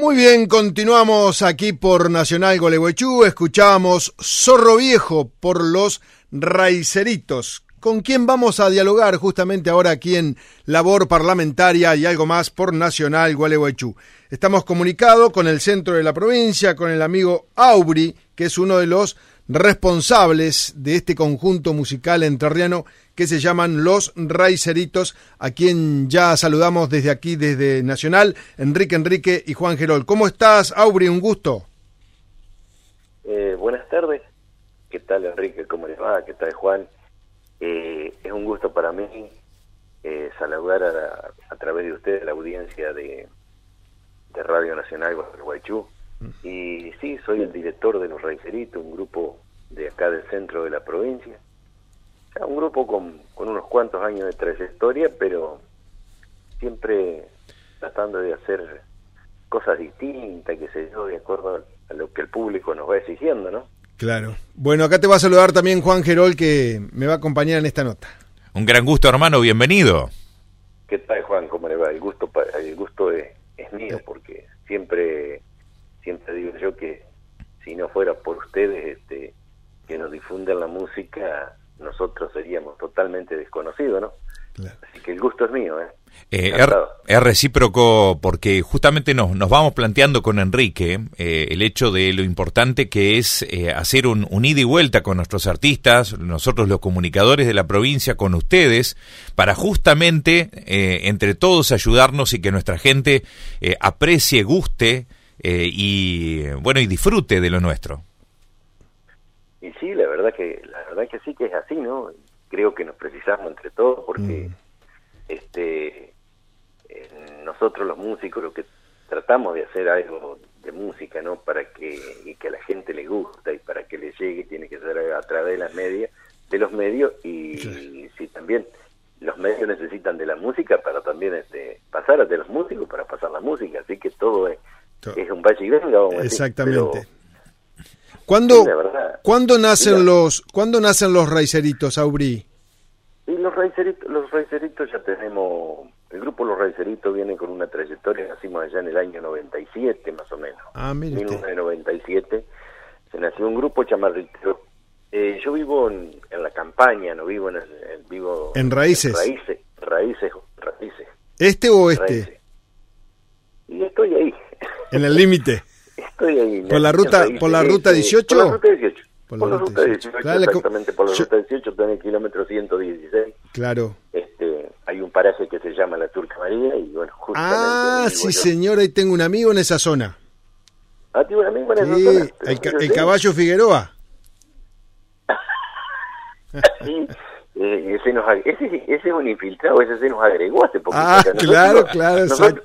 Muy bien, continuamos aquí por Nacional Gualeguaychú, escuchábamos Zorro Viejo por los Raiceritos, con quien vamos a dialogar justamente ahora aquí en Labor Parlamentaria y algo más por Nacional Gualeguaychú. Estamos comunicados con el centro de la provincia, con el amigo Aubry, que es uno de los responsables de este conjunto musical entrerriano que se llaman Los Raiceritos, a quien ya saludamos desde aquí, desde Nacional, Enrique y Juan Gerol. ¿Cómo estás, Aubry? Un gusto. Buenas tardes. ¿Qué tal, Enrique? ¿Cómo les va? ¿Qué tal, Juan? Es un gusto para mí saludar a través de ustedes la audiencia de Radio Nacional Gualeguaychú. Y sí, soy el director de Los Raiceritos, un grupo de acá del centro de la provincia. Ya un grupo con unos cuantos años de trayectoria, pero siempre tratando de hacer cosas distintas, que se yo, de acuerdo a lo que el público nos va exigiendo, ¿no? Claro. Bueno, acá te va a saludar también Juan Gerol, que me va a acompañar en esta nota. Un gran gusto, hermano, bienvenido. ¿Qué tal, Juan? ¿Cómo le va? El gusto es mío, porque siempre digo yo que si no fuera por ustedes que nos difunden la música, nosotros seríamos totalmente desconocidos, ¿no? Claro. Así que el gusto es mío, es recíproco, porque justamente nos vamos planteando con Enrique el hecho de lo importante que es hacer un ida y vuelta con nuestros artistas, nosotros los comunicadores de la provincia, con ustedes, para justamente entre todos ayudarnos y que nuestra gente aprecie, guste y disfrute de lo nuestro. Y sí, la verdad que sí que es así, ¿no? Creo que nos precisamos entre todos, porque nosotros los músicos lo que tratamos de hacer algo de música, ¿no? Y que a la gente le gusta y para que le llegue tiene que ser a través de los medios y sí, también los medios necesitan de la música para también pasar de los músicos para pasar la música, así que todo es un valle y venga, vamos a decir. Exactamente. Pero, ¿Cuándo nacen los Raiceritos, Aubry? Y los Raiceritos ya tenemos, el grupo Los Raiceritos viene con una trayectoria, nacimos allá en el año 97 más o menos. Mire usted. 1997 se nació un grupo chamarritero. Yo vivo en la campaña, no vivo vivo en Raíces. Raíces. ¿Este o este? Raíces. Y estoy ahí. En el límite. Estoy ahí. ¿Por la ruta 18? Por la ruta 18. Por la ruta 18, claro, exactamente, por la ruta 18, está en el kilómetro 116. Claro. Hay un paraje que se llama La Turca María y bueno, justamente... sí, señor, ahí tengo un amigo en esa zona. ¿Tiene un amigo en esa zona? El Caballo Figueroa. Sí, ese es un infiltrado, ese se nos agregó hace poquito. Claro, exacto.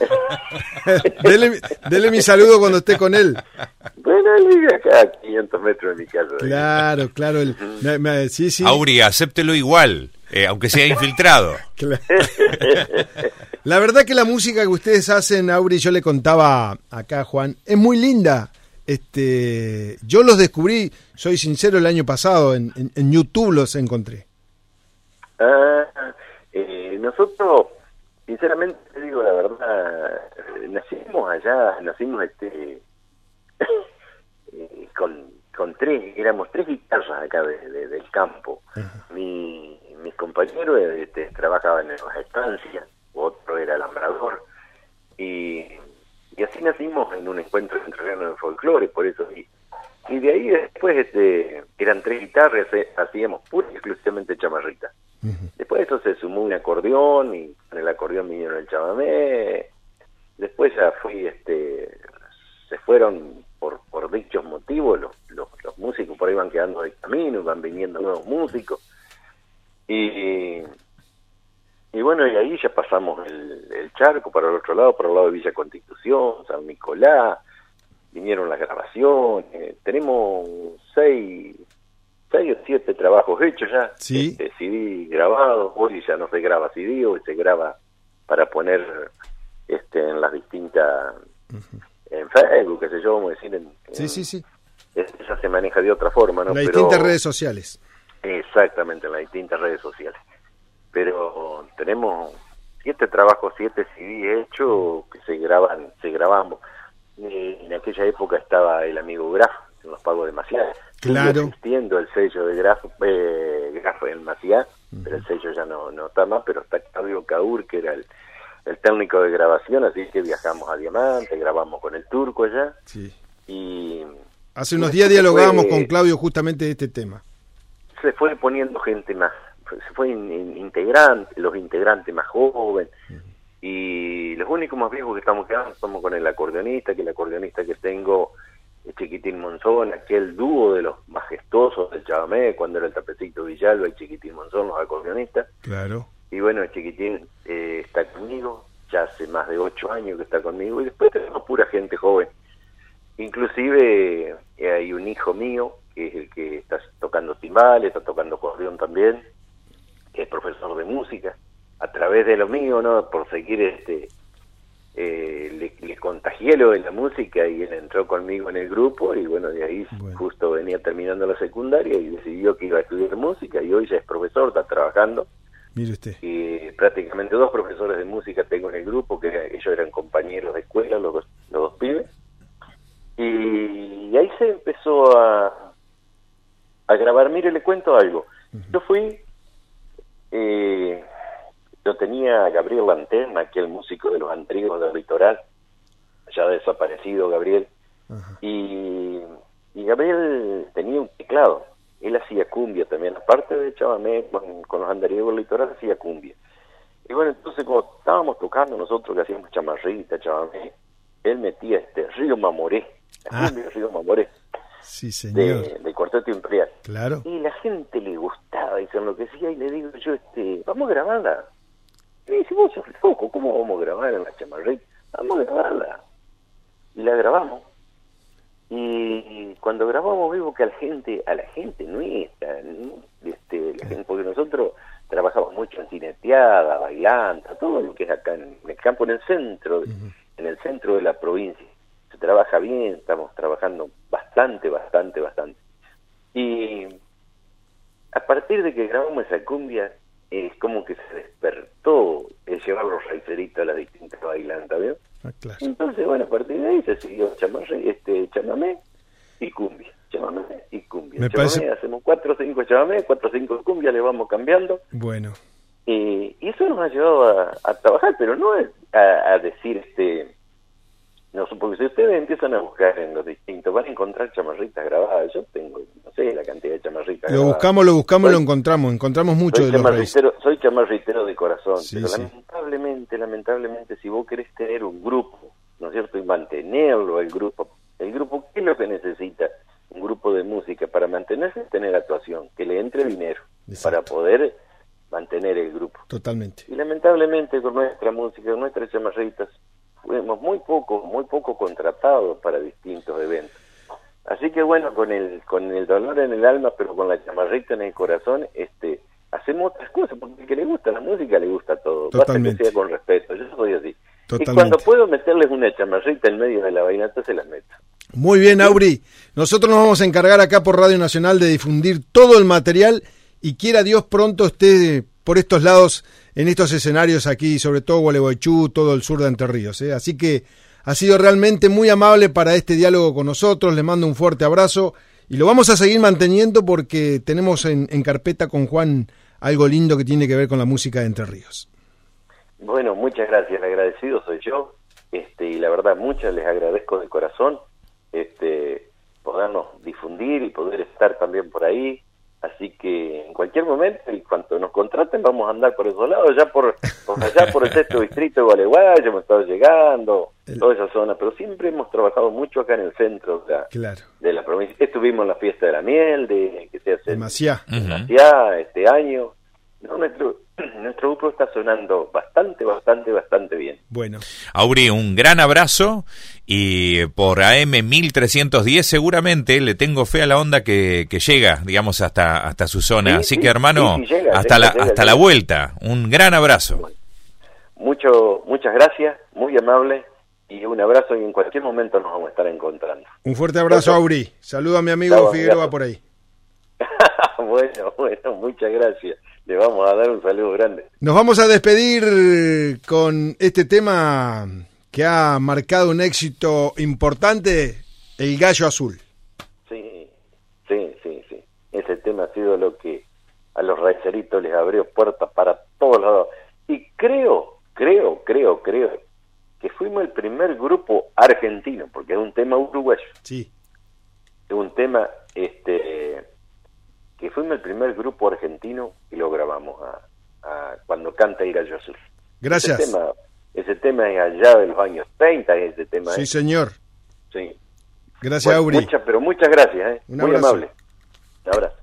Dele mi saludo cuando esté con él. Bueno, él vive acá a 500 metros de mi casa. Claro. Sí. Aubry, acéptelo igual, aunque sea infiltrado. Claro. La verdad que la música que ustedes hacen, Aubry, yo le contaba acá a Juan, es muy linda. Yo los descubrí, soy sincero, el año pasado, en YouTube los encontré. Nosotros, sinceramente, te digo la verdad, nacimos éramos tres guitarras acá del campo. Uh-huh. Mis compañeros trabajaban en las estancias, otro era alambrador, y así nacimos en un encuentro entrerriano de folclore, por eso y de ahí después eran tres guitarras, hacíamos pura y exclusivamente chamarrita. Uh-huh. Después de eso se sumó un acordeón, y con el acordeón vinieron el chamamé. Después ya se fueron por dichos motivos los músicos, por ahí van quedando de camino, van viniendo nuevos músicos. Y bueno, y ahí ya pasamos el charco para el otro lado, para el lado de Villa Constitución, San Nicolás, vinieron las grabaciones, tenemos 6 o 7 trabajos hechos ya, ¿sí? CD grabados, hoy ya no se graba CD, hoy se graba para poner en las distintas, uh-huh, en Facebook, qué sé yo, vamos a decir, sí. Ya se maneja de otra forma, ¿no? En las distintas redes sociales. Exactamente, en las distintas redes sociales. Pero tenemos 7 trabajos, 7 CD hechos que se grabamos. En aquella época estaba el amigo Graf en los pagos de Maciá. Claro. Sigue existiendo el sello de Graf en Maciá, pero el sello ya no está más, pero está Claudio Caur, que era el técnico de grabación, así que viajamos a Diamante, grabamos con el Turco allá. Sí. Y hace unos días dialogábamos con Claudio justamente de este tema. Se fue poniendo gente más, se fue integrante, los integrantes más jóvenes, y los únicos más viejos que estamos quedando somos con el acordeonista, que el acordeonista que tengo es Chiquitín Monzón, aquel dúo de los majestuosos del Chabamé, cuando era el Tapecito Villalba y Chiquitín Monzón, los acordeonistas. Claro. Y bueno, Chiquitín está conmigo, ya hace más de 8 años que está conmigo, y después tenemos pura gente joven. Inclusive hay un hijo mío, que es el que está tocando timbales, está tocando acordeón también, que es profesor de música. A través de lo mío, ¿no? Por seguir le contagié lo de la música y él entró conmigo en el grupo y bueno, de ahí justo venía terminando la secundaria y decidió que iba a estudiar música y hoy ya es profesor, está trabajando. Mire usted. Y prácticamente 2 profesores de música tengo en el grupo, que ellos eran compañeros de escuela, los dos pibes. Y ahí se empezó a grabar. Mire, le cuento algo. Yo fui... yo tenía a Gabriel Lanterna, aquel músico de los Antrigos del Litoral, ya desaparecido Gabriel, y Gabriel tenía un teclado, él hacía cumbia también, aparte de Chabamé, con los Antrigos del Litoral hacía cumbia. Y bueno, entonces como estábamos tocando nosotros que hacíamos chamarrita, Chabamé, él metía Río Mamoré, la cumbia Río Mamoré. Sí, señor. De Cuarteto Imperial. Claro. Y la gente le gustaba y se enloquecía y le digo yo, vamos a grabarla. Y me dice, vos sos loco, ¿cómo vamos a grabar en la chamarrita? Vamos a grabarla. Y la grabamos. Y cuando grabamos vimos que a la gente nuestra, la gente, porque nosotros trabajamos mucho en cineteada, bailando, todo lo que es acá en el campo, en el centro, en el centro de la provincia. Se trabaja bien, estamos trabajando bastante. Y a partir de que grabamos esa cumbia, es como que se despertó el llevar los raiceritos a las distintas bailantas, ¿vio? Claro. Entonces, bueno, a partir de ahí se siguió chamamé y cumbia, chamamé y cumbia. Me chamamé, parece... hacemos 4 o 5 chamamé, 4 o 5 cumbia, le vamos cambiando. Bueno. Y eso nos ha llevado a trabajar, pero no a decir, no, porque si ustedes empiezan a buscar en los distintos, van a encontrar chamarritas grabadas. Yo tengo, no sé, la cantidad de chamarritas grabadas. Lo buscamos y lo encontramos mucho de los reyes. Soy chamarritero de corazón, sí, pero sí. lamentablemente, si vos querés tener un grupo, ¿no es cierto?, y mantenerlo, el grupo, ¿qué es lo que necesita un grupo de música para mantenerse? Tener actuación, que le entre dinero. Exacto. Para poder mantener el grupo. Totalmente. Y lamentablemente con nuestra música, con nuestras chamarritas, fuimos muy poco contratados para distintos eventos. Así que bueno, con el dolor en el alma, pero con la chamarrita en el corazón, hacemos otras cosas, porque el que le gusta la música le gusta todo. Totalmente. Basta que sea con respeto, yo soy así. Totalmente. Y cuando puedo meterles una chamarrita en medio de la bailanta, se las meto. Muy bien, Auri. Nosotros nos vamos a encargar acá por Radio Nacional de difundir todo el material y quiera Dios pronto esté por estos lados, en estos escenarios aquí, sobre todo Gualeguaychú, todo el sur de Entre Ríos. Así que ha sido realmente muy amable para este diálogo con nosotros, le mando un fuerte abrazo y lo vamos a seguir manteniendo porque tenemos en carpeta con Juan algo lindo que tiene que ver con la música de Entre Ríos. Bueno, muchas gracias, el agradecido soy yo, y la verdad muchas les agradezco de corazón, podernos difundir y poder estar también por ahí. Así que en cualquier momento, y cuando nos contraten, vamos a andar por esos lados, allá por el sexto distrito de Gualeguay, hemos estado llegando, toda esa zona, pero siempre hemos trabajado mucho acá en el centro de la provincia. Estuvimos en la fiesta de la miel, que se hace en Maciá este año. No, nuestro grupo está sonando bastante bien. Bueno. Auri, un gran abrazo y por AM 1310 seguramente le tengo fe a la onda que llega, digamos, hasta su zona. Sí, así sí, que hermano, sí, llega, hasta llega. la vuelta. Un gran abrazo. Bueno, muchas gracias, muy amable y un abrazo y en cualquier momento nos vamos a estar encontrando. Un fuerte abrazo, Auri. Saludo a mi amigo Figueroa por ahí. Bueno, muchas gracias. Le vamos a dar un saludo grande. Nos vamos a despedir con este tema que ha marcado un éxito importante, El Gallo Azul. Sí. Ese tema ha sido lo que a los raiceritos les abrió puertas para todos lados. Y creo que fuimos el primer grupo argentino, porque es un tema uruguayo. Sí. Es un tema que fuimos el primer grupo argentino que lo grabamos a cuando canta El Gallo Azul. Gracias. Ese tema es allá de los años 30, ese tema. Sí, señor. Sí. Gracias, Auri. Muchas gracias, Un muy abrazo. amable. Un abrazo.